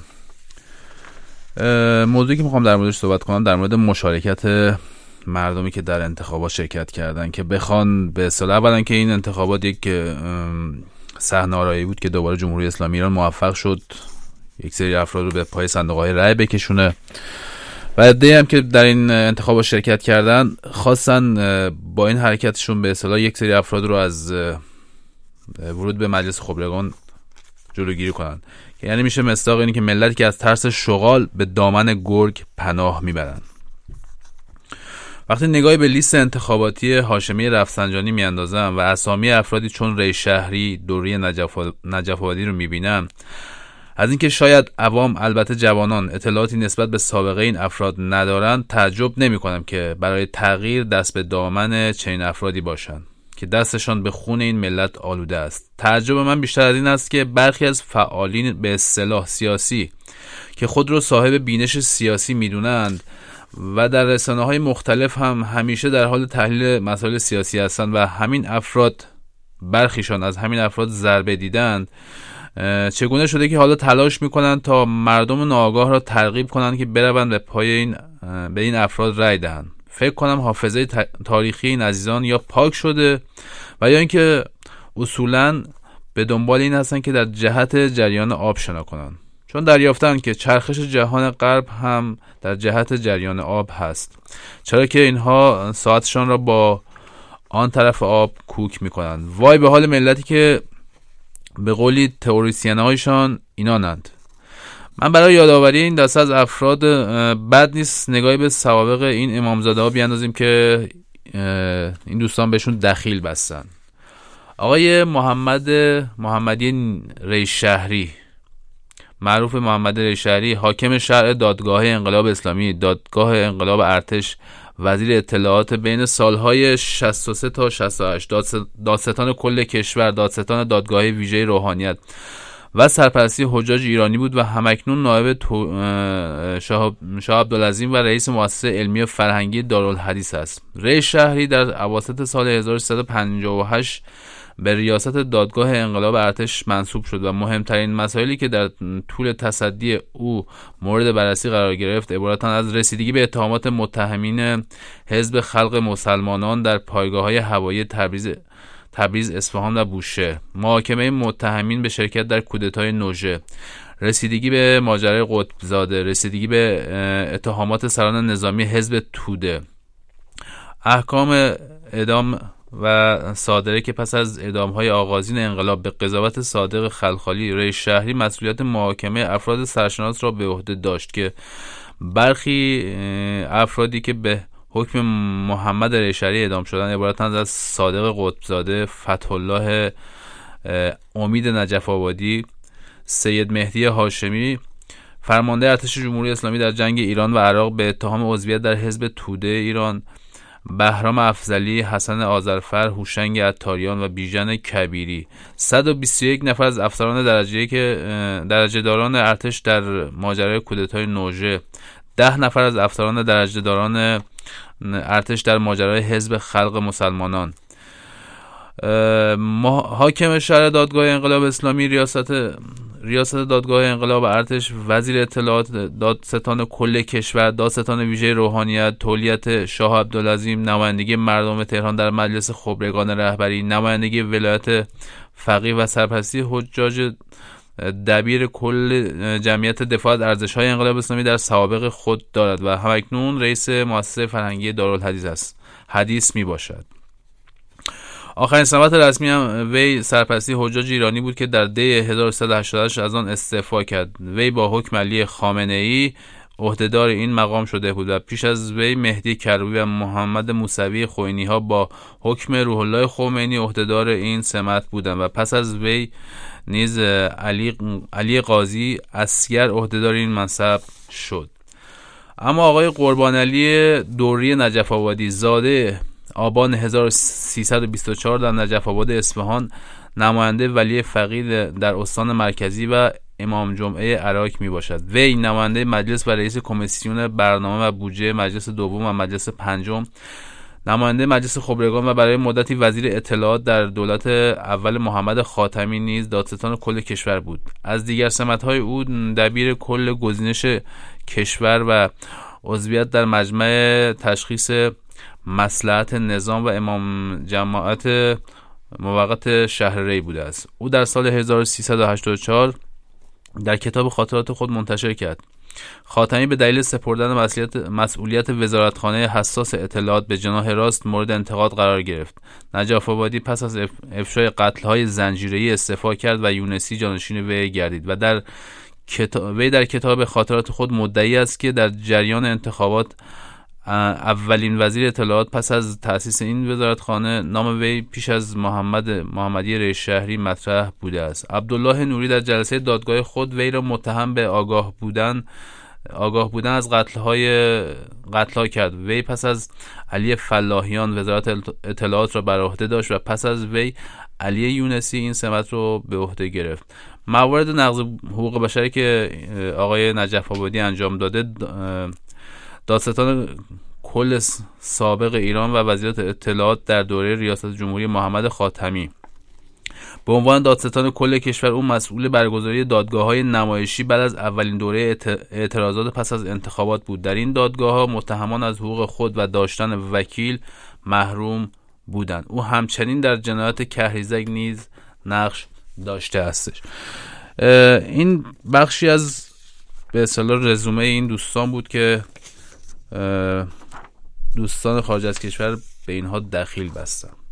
موضوعی که میخوام در موردش صحبت کنم در مورد مشارکت مردمی که در انتخابات شرکت کردن، که بخوان به اصطلاح اولا که این انتخابات یک صحنه‌آرایی بود که دوباره جمهوری اسلامی ایران موفق شد یک سری افراد رو به پای صندوق‌های رای بکشونه و عده‌ای هم که در این انتخابات شرکت کردن خواستن با این حرکتشون به اصطلاح یک سری افراد رو از ورود به مجلس خبرگان جلوگیری کنن، که یعنی میشه مصداق اینی که ملتی که از ترس شغال به دامن گرگ پناه میبرن. وقتی نگاهی به لیست انتخاباتی هاشمی رفسنجانی میاندازم و اسامی افرادی چون رئیس شهری دوری نجف آبادی رو میبینم، از اینکه شاید عوام البته جوانان اطلاعاتی نسبت به سابقه این افراد ندارن، تعجب نمی کنم که برای تغییر دست به دامن چنین افرادی باشن که دستشان به خون این ملت آلوده است. تعجب من بیشتر از این است که برخی از فعالین به اصطلاح سیاسی که خود را صاحب بینش سیاسی میدونند و در رسانه‌های مختلف هم همیشه در حال تحلیل مسائل سیاسی هستند و همین افراد برخیشان از همین افراد ضربه دیدند، چگونه شده که حالا تلاش میکنند تا مردم ناآگاه را ترغیب کنند که بروند به این افراد رای دهند. فکر کنم حافظه تاریخی این عزیزان یا پاک شده و یا اینکه اصولاً به دنبال این هستند که در جهت جریان آب شنا کنند، چون دریافتند که چرخش جهان غرب هم در جهت جریان آب هست، چرا که اینها ساعتشان را با آن طرف آب کوک میکنند. وای به حال ملتی که به قولی تئوریسین‌هایشان اینانند. من برای یادآوری این دسته از افراد بد نیست نگاهی به سوابق این امامزاده ها بیاندازیم که این دوستان بهشون دخیل بستن. آقای محمدی ریشهری، معروف محمد ریشهری، حاکم شرع دادگاه انقلاب اسلامی، دادگاه انقلاب ارتش، وزیر اطلاعات بین سالهای 63 تا 68، دادستان کل کشور، دادستان دادگاه ویژه روحانیت و سرپرستی حجاج ایرانی بود و همکنون نایب شاه عبدالعظیم و رئیس مؤسسه علمی و فرهنگی دارالحدیث است. ریشهری در اواسط سال 1358 به ریاست دادگاه انقلاب ارتش منصوب شد و مهمترین مسائلی که در طول تصدی او مورد بررسی قرار گرفت عبارتند از رسیدگی به اتهامات متهمین حزب خلق مسلمانان در پایگاه‌های هوایی تبریز، اصفهان و بوشهر، محاکمه متهمین به شرکت در کودتای نوژه، رسیدگی به ماجرای قطبزاده، رسیدگی به اتهامات سران نظامی حزب توده، احکام اعدام و صادره که پس از اعدام‌های آغازین انقلاب به قضاوت صادق خلخالی، ریشهری مسئولیت محاکمه افراد سرشناس را به عهده داشت که برخی افرادی که به حکم محمد ریشهری اعدام شدن عبارتند از صادق قطبزاده، فتح الله امید نجف آبادی، سید مهدی هاشمی، فرمانده ارتش جمهوری اسلامی در جنگ ایران و عراق به اتهام عضویت در حزب توده ایران، بهرام افضلی، حسن آذرفر، هوشنگ عطاریان و بیژن کبیری. 121 نفر از افسران درجه داران ارتش در ماجرای کودتای نوژه، 10 نفر از افسران درجه داران ارتش در ماجرای حزب خلق مسلمانان، حاکم شرع دادگاه انقلاب اسلامی، ریاست دادگاه انقلاب ارتش، وزیر اطلاعات، دادستان کل کشور، دادستان ویژه روحانیت، تولیت شاه عبدالعظیم، نمایندگی مردم تهران در مجلس خبرگان رهبری، نمایندگی ولایت فقیه و سرپرستی حجاج، دبیر کل جمعیت دفاع از ارزش‌های انقلاب اسلامی در سوابق خود دارد و همکنون رئیس مؤسسه فرهنگی دارالحدیث است. حدیث می باشد. آخرین سمت رسمی هم وی سرپرستی حجاج ایرانی بود که در دی 1388 از آن استعفا کرد. وی با حکم علی خامنه‌ای عهدهدار این مقام شده بود و پیش از وی مهدی کروبی و محمد موسوی خوئینی ها با حکم روح الله خمینی عهدهدار این سمت بودند و پس از وی نیز علی قاضی اصغر عهدهدار این منصب شد. اما آقای قربان علی دوری نجف آبادی، زاده آبان 1324 در نجف آباد اصفهان، نماینده ولی فقیه در استان مرکزی و امام جمعه عراق می باشد. وی نماینده مجلس و رئیس کمیسیون برنامه و بودجه مجلس دوم و مجلس پنجم، نماینده مجلس خبرگان و برای مدتی وزیر اطلاعات در دولت اول محمد خاتمی نیز دادستان کل کشور بود. از دیگر سمت‌های او دبیر کل گزینش کشور و عضویت در مجمع تشخیص مصلحت نظام و امام جماعت موقت شهر ری بوده است. او در سال 1384 در کتاب خاطرات خود منتشر کرد: خاتمی به دلیل سپردن مسئولیت وزارتخانه حساس اطلاعات به جناح راست مورد انتقاد قرار گرفت. نجف آبادی پس از افشای قتل‌های زنجیره‌ای استعفا کرد و یونسی جانشین وی گردید و وی در کتاب خاطرات خود مدعی است که در جریان انتخابات اولین وزیر اطلاعات پس از تأسیس این وزارتخانه نام وی پیش از محمدی ریشهری مطرح بوده است. عبدالله نوری در جلسه دادگاه خود وی را متهم به آگاه بودن از قتل‌ها کرد. وی پس از علی فلاحیان وزارت اطلاعات را بر عهده داشت و پس از وی علی یونسی این سمت رو به عهده گرفت. موارد نقض حقوق بشری که آقای نجف آبادی انجام داده، دادستان کل سابق ایران و وزیر اطلاعات در دوره ریاست جمهوری محمد خاتمی، به عنوان دادستان کل کشور او مسئول برگزاری دادگاه‌های نمایشی بعد از اولین دوره اعتراضات پس از انتخابات بود. در این دادگاه‌ها متهمان از حقوق خود و داشتن وکیل محروم بودند. او همچنین در جنایات کهریزک نیز نقش داشته استش. این بخشی از به اصطلاح رزومه این دوستان بود که دوستان خارج از کشور به اینها دخیل بستن.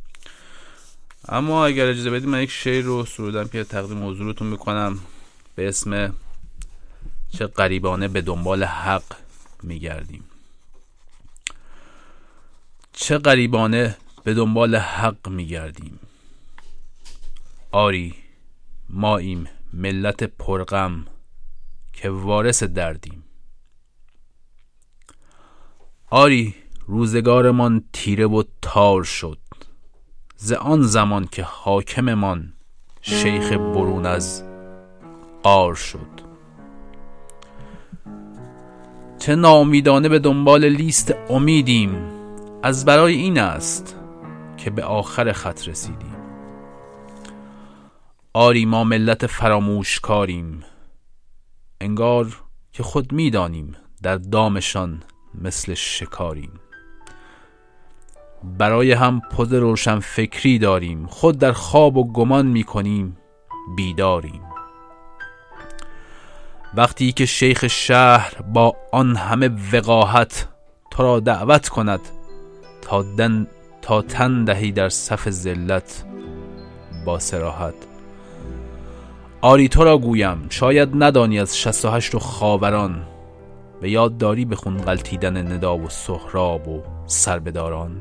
اما اگر اجازه بدید من یک شعر رو سرودم که تقدیم حضورتون میکنم به اسم چه غریبانه به دنبال حق میگردیم. چه غریبانه به دنبال حق میگردیم. آری ماییم ملت پرغم که وارث دردیم. آری روزگارمان تیره و تار شد ز آن زمان که حاکممان شیخ برون از غار شد. چه ناامیدانه به دنبال لیست امیدیم، از برای این است که به آخر خط رسیدیم. آری ما ملت فراموش کاریم، انگار که خود میدانیم در دامشان مثل شکاریم. برای هم پد روشن فکری داریم، خود در خواب و گمان میکنیم بیداریم. وقتی که شیخ شهر با آن همه وقاحت تو را دعوت کند تا تن دهی در صف ذلت با صراحت. آری تو را گویم شاید ندانی از 68 و خاوران، به یاد داری بخون غلطیدن ندا و سهراب و سربداران.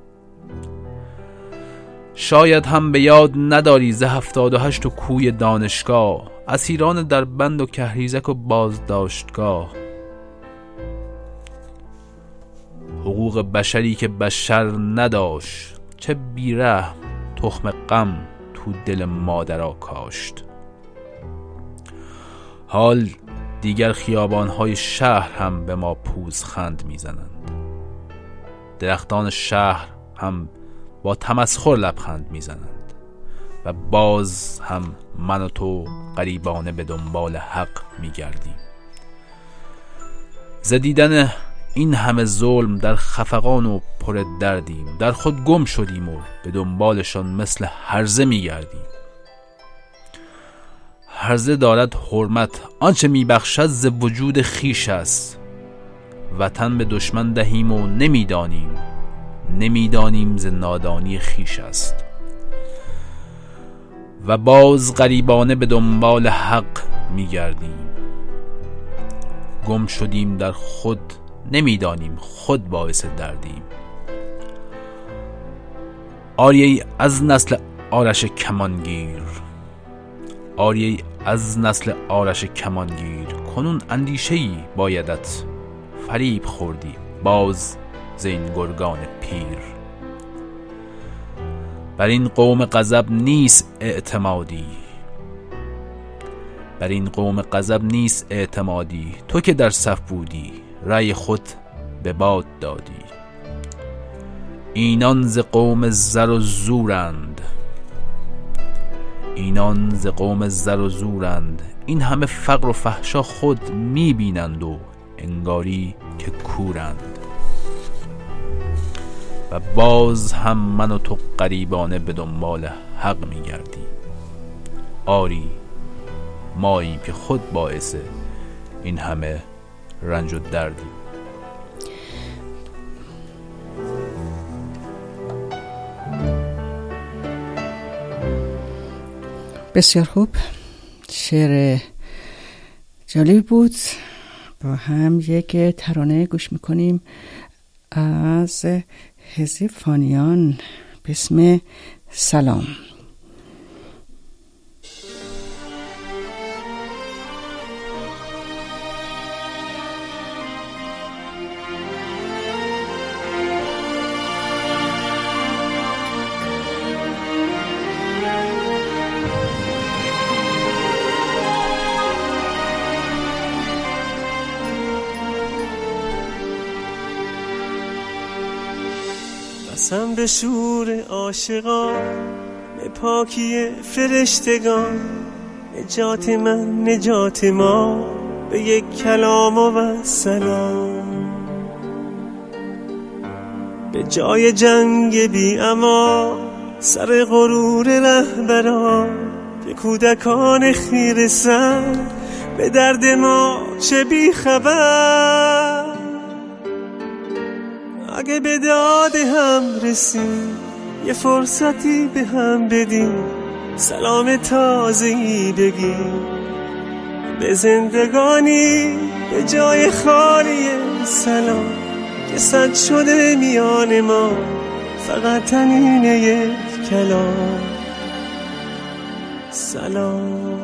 شاید هم به یاد نداری ز 78 و کوی دانشگاه، اسیران در بند و کهریزک و بازداشتگاه. حقوق بشری که بشر نداشت، چه بیرحم تخم غم تو دل مادرها کاشت. حال دیگر خیابانهای شهر هم به ما پوزخند میزنند، درختان شهر هم با تمسخر لبخند میزنند و باز هم من و تو غریبانه به دنبال حق میگردیم. ز دیدن این همه ظلم در خفقان و پر دردیم، در خود گم شدیم و به دنبالشان مثل هرزه میگردیم. هرزه دارد حرمت، آنچه میبخشد ز وجود خیش است. وطن به دشمن دهیم و نمیدانیم ز نادانی خیش است. و باز غریبانه به دنبال حق میگردیم. گم شدیم در خود، نمیدانیم خود باعث دردیم. آری از نسل آرش کمانگیر، آری از نسل آرش کمانگیر، کنون اندیشه‌ای بایدت فریب خوردی باز زین گرگان پیر. بر این قوم غضب نیست اعتمادی، بر این قوم غضب نیست اعتمادی. تو که در صف بودی رأی خود به باد دادی. اینان ز قوم زر و زورند، اینان ز قوم زر و زورند. این همه فقر و فحشا خود میبینند و انگاری که کورند. و باز هم من و تو غریبانه به دنبال حق میگردیم. آری ماییم که خود باعث این همه رنج و دردیم. بسیار خوب، شعر جالبی بود. با هم یک ترانه گوش میکنیم از حزب فانیان به اسم سلام. قسم به شور عاشقان، به پاکی فرشتگان، نجات من نجات ما به یک کلام و سلام. به جای جنگ بی امان، سر غرور رهبران که کودکان خیره سر به درد ما چه بی خبر. اگه به داد هم رسیم یه فرصتی به هم بدیم، سلام تازه‌ای بگیم به زندگانی، به جای خالی سلام که سد شده میان ما، فقط تنین یک کلام سلام.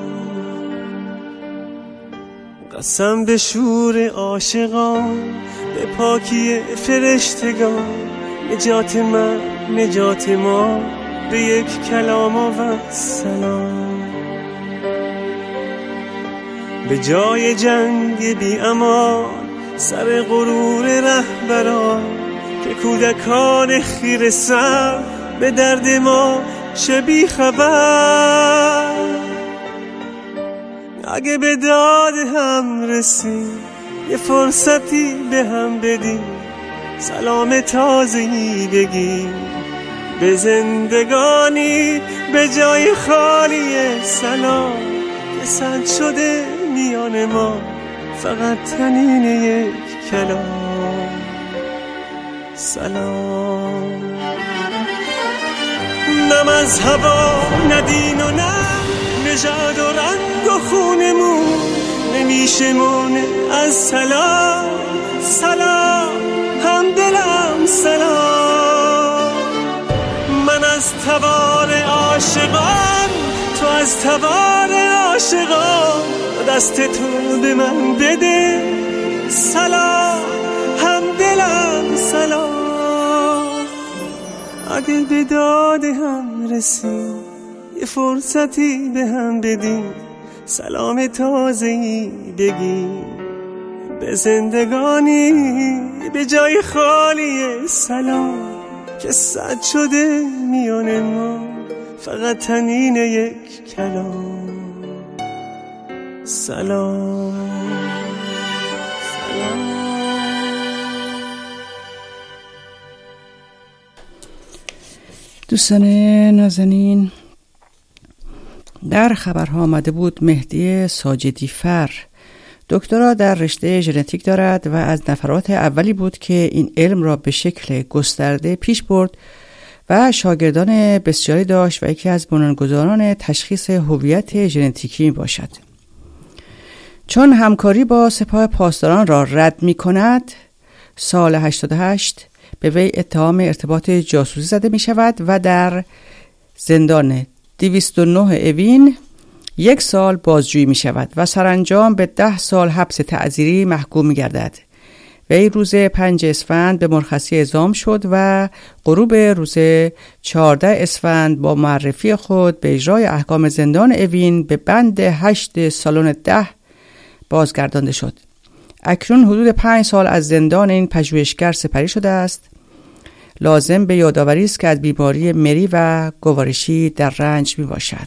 قسم به شور عاشقان، به پاکی فرشتگان، نجات من نجات ما، به یک کلام و سلام. به جای جنگ بی امان، سر غرور رهبران که کودکان خیره سر به درد ما چه بی خبر. اگه به داد هم رسیم، یه فرصتی به هم بدیم، سلام تازه‌ای بگیم به زندگانی، به جای خالی سلام که سد شده میان ما، فقط تنین یک کلام سلام. نم از هوا ندین و نه نژاد و رنگ و خونمون، نمیشه مونه از سلام سلام همدلم سلام. من از توار عاشقان، تو از توار عاشقان، دست تو به من بده سلام همدلم سلام. اگه به داد هم رسیم، یه فرصتی به هم بدیم، سلام تازه‌ای بگیم به زندگانی، به جای خالی سلام که سد شده میان ما، فقط تنین یک کلام سلام سلام. دوستان نازنین، در خبرها آمده بود مهدی ساجدی فر دکترا در رشته ژنتیک دارد و از نفرات اولی بود که این علم را به شکل گسترده پیش برد و شاگردان بسیاری داشت و یکی از بنیانگذاران تشخیص هویت ژنتیکی باشد. چون همکاری با سپاه پاسداران را رد می کند، سال 88 به وی اتهام ارتباط جاسوسی زده می شود و در زندان 209 اوین 1 سال بازجویی می شود و سرانجام به 10 سال حبس تعزیری محکوم می گردد. وی روز 5 اسفند به مرخصی اعزام شد و غروب روز 14 اسفند با معرفی خود به اجرای احکام زندان اوین به بند 8 سالن 10 بازگردانده شد. اکنون حدود 5 سال از زندان این پژوهشگر سپری شده است. لازم به یادآوری است که از بیماری مری و گوارشی در رنج می باشد.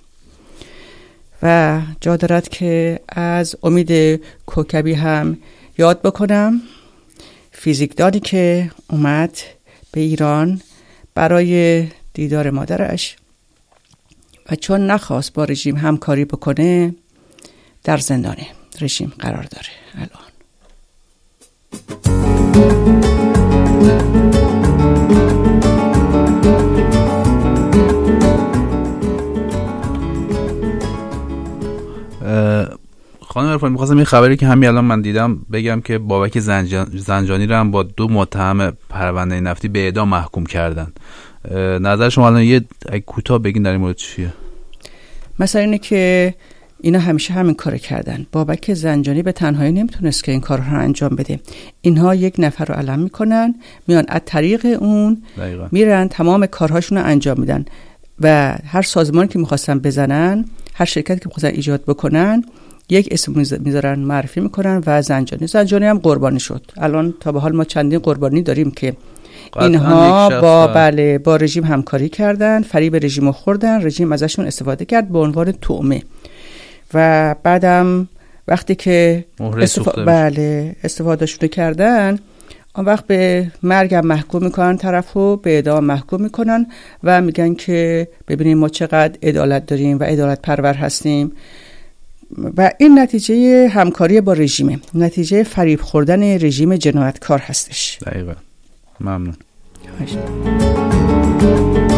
و جا دارد که از امید کوکبی هم یاد بکنم، فیزیکدانی که اومد به ایران برای دیدار مادرش و چون نخواست با رژیم همکاری بکنه در زندان رژیم قرار داره الان. خانم عرفانی، می‌خواستم این خبری که همین الان من دیدم بگم که بابک زنجانی رو هم با 2 متهم پرونده نفتی به اعدام محکوم کردن. نظر شما الان یه کوتاه بگین در این مورد چیه؟ مثلا اینه که اینا همیشه همین کار کردن. بابک زنجانی به تنهایی نمیتونست که این کار رو انجام بده. اینها 1 نفر رو علم میکنن، میان از طریق اون دقیقا میرن تمام کارهاشون رو انجام میدن و هر سازمانی که میخواستن بزنن، هر شرکتی که میخواستن ایجاد بکنن، 1 اسم میذارن، معرفی میکنن و زنجانی هم قربانی شد. الان تا به حال ما چندین قربانی داریم که اینها با رژیم همکاری کردن، فریب رژیم رو خوردن، رژیم ازشون استفاده کرد به عنوان طعمه و بعدم وقتی که استفاده شده کردن، اون وقت به مرگ محکوم میکنن، طرفو به اعدام محکوم میکنن و میگن که ببینیم ما چقدر عدالت داریم و عدالت پرور هستیم. و این نتیجه همکاری با رژیمه، نتیجه فریب خوردن رژیم جنایتکار هستش. دقیقا. ممنون.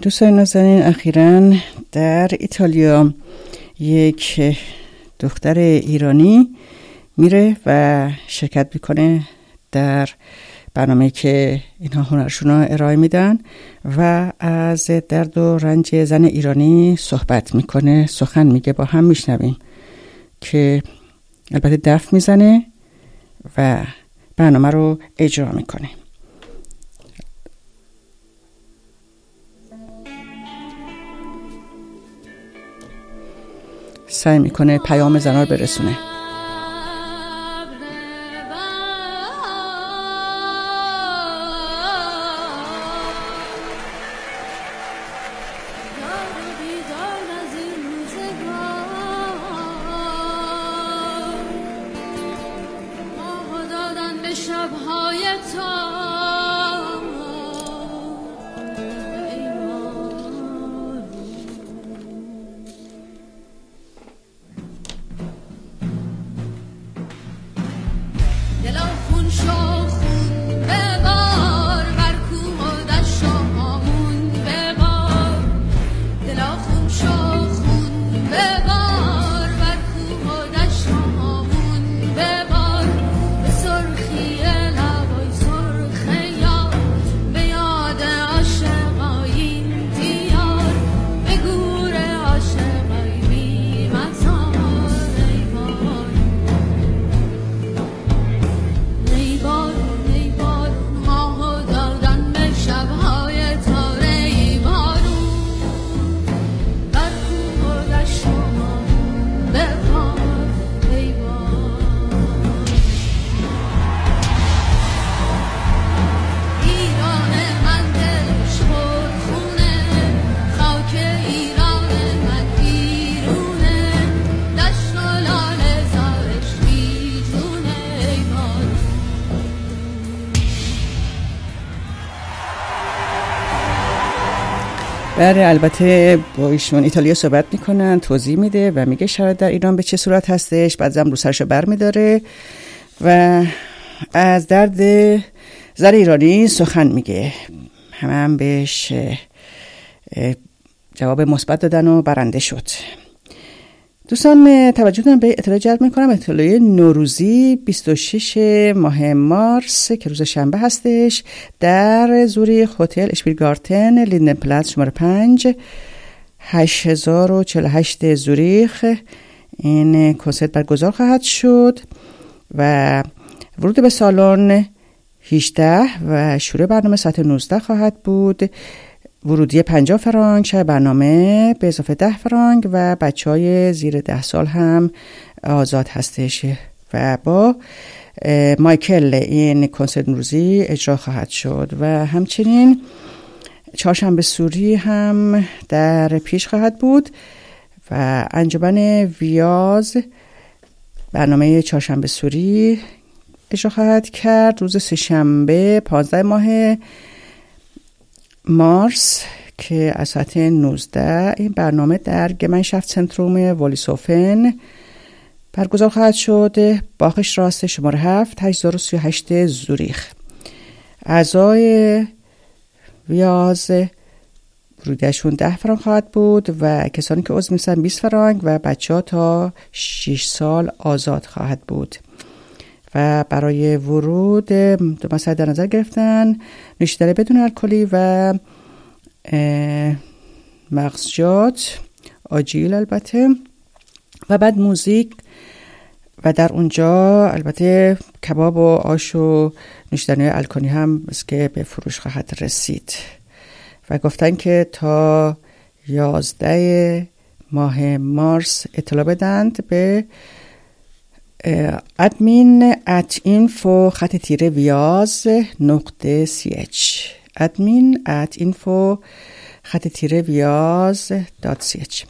دوستان نازنین، اخیراً در ایتالیا یک دختر ایرانی میره و شرکت میکنه در برنامه که اینها هنرشون رو ارائه میدن و از درد و رنج زن ایرانی صحبت میکنه، سخن میگه. با هم میشنویم که البته دف میزنه و برنامه رو اجرا میکنه. سعی میکنه پیام زنها رو برسونه. بله، البته با ایشون ایتالیا صحبت میکنن، توضیح میده و میگه شرایط در ایران به چه صورت هستش. بعد زن رو سرشو بر میداره و از درد زن ایرانی سخن میگه. هم بهش جواب مثبت دادن و برنده شد. دوستان توجه دارم به اطلاع جلب میکنم. اطلاع نوروزی 26 ماه مارس که روز شنبه هستش در زوریخ هتل اشپیلگارتن لیندن پلاتز شماره 5 8048 زوریخ این کنسرت برگزار خواهد شد و ورود به سالن 18 و شروع برنامه ساعت 19 خواهد بود. ورودی 50 فرانک، شب برنامه به اضافه 10 فرانک و بچهای زیر 10 سال هم آزاد هستش و با مایکل این کنسرت نوروزی اجرا خواهد شد و همچنین چهارشنبه سوری هم در پیش خواهد بود و انجمن ویاز برنامه چهارشنبه سوری اجرا خواهد کرد روز سه‌شنبه 15 ماه مارس که از ساعت 19 این برنامه در گمنشافت سنتروم والیسوفن برگزار خواهد شد. باخش راست شماره 7 8038 زوریخ. اعضای ویاز ورودیشون 10 فرانک خواهد بود و کسانی که عضو میشن 20 فرانک و بچه‌ها تا 6 سال آزاد خواهد بود. و برای ورود دو مسئله در نظر گرفتن: نوشیدنی بدون الکلی و مغزجات آجیل البته و بعد موزیک و در اونجا البته کباب و آش و نوشیدنی الکلی هم که به فروش خواهد رسید و گفتن که تا 11 ماه مارس اطلاع بدند به admin@info-viaz.ch admin@info-viaz.ch.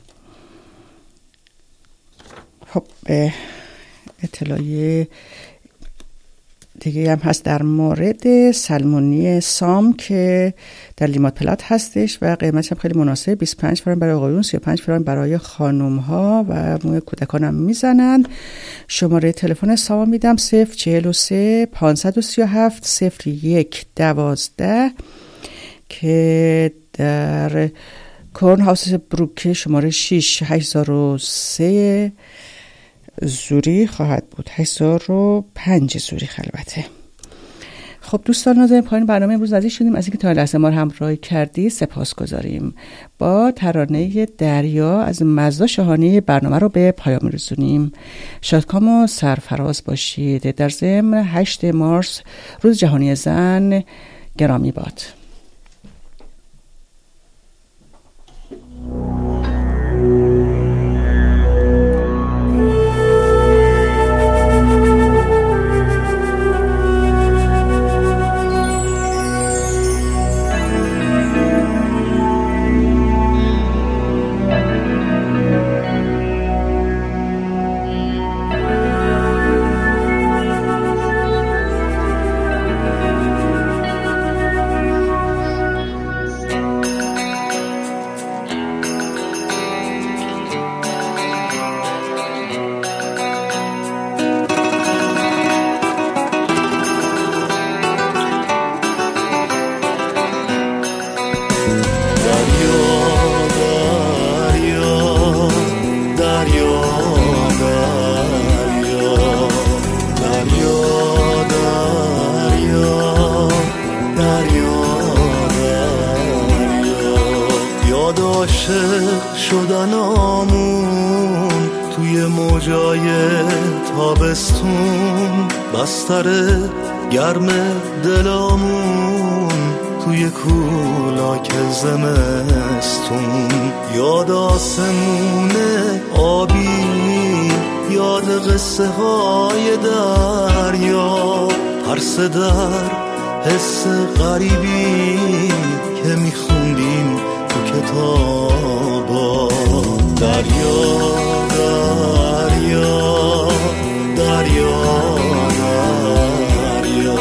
خب اطلاعی دیگه هم هست در مورد سلمونی سام که در لیمات پلات هستش و قیمتش هم خیلی مناسب، 25 فرانک برای آقایون، 35 فرانک برای خانم ها و موی کودکان هم میزنن. شماره تلفن سام میدم 043 537 0112 که در کورن هاوس بروکه شماره 6 8003 زوریخ خواهد بود. 8005 زوریخ البته. خب دوستان ناظرین، پایان برنامه امروز نزدیک شدیم. از اینکه تا لحظه ما رو همراهی کردی سپاسگزاریم. با ترانه دریا از مزدا شاهانی برنامه رو به پایان می‌رسونیم. شادکام و سرفراز باشید. در ضمن 8 مارس روز جهانی زن گرامی باد. شدنامون توی موجای تابستون، بستر گرم دلامون توی کولاک زمستون، یاد آسمون آبی، یاد قصه های دریا، ترس در حس غریبی که میخوندیم تو کتابا. دریا دریا دریا دریا،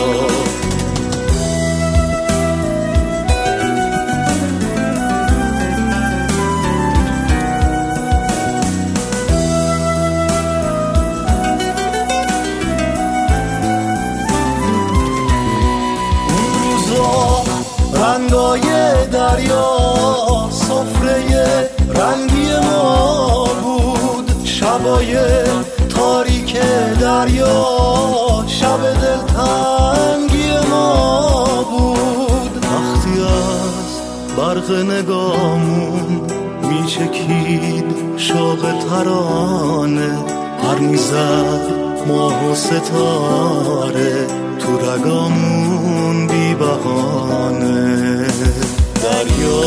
اون روزا رنگای دریا سفره رنگی ما بود، شبای تاریک دریا شب دلتنگی ما بود. وقتی از برق نگامون میچکید شوق ترانه، پر میزد ماه و ستاره تو رگامون بی بهانه. دریا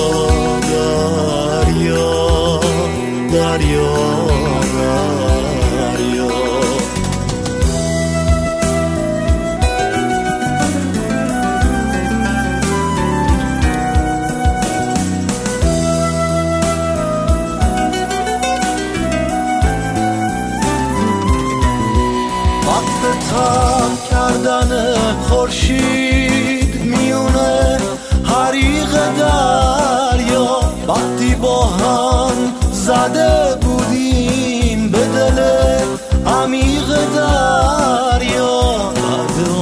دریا دریا دریا، وقت تب کردن خورشید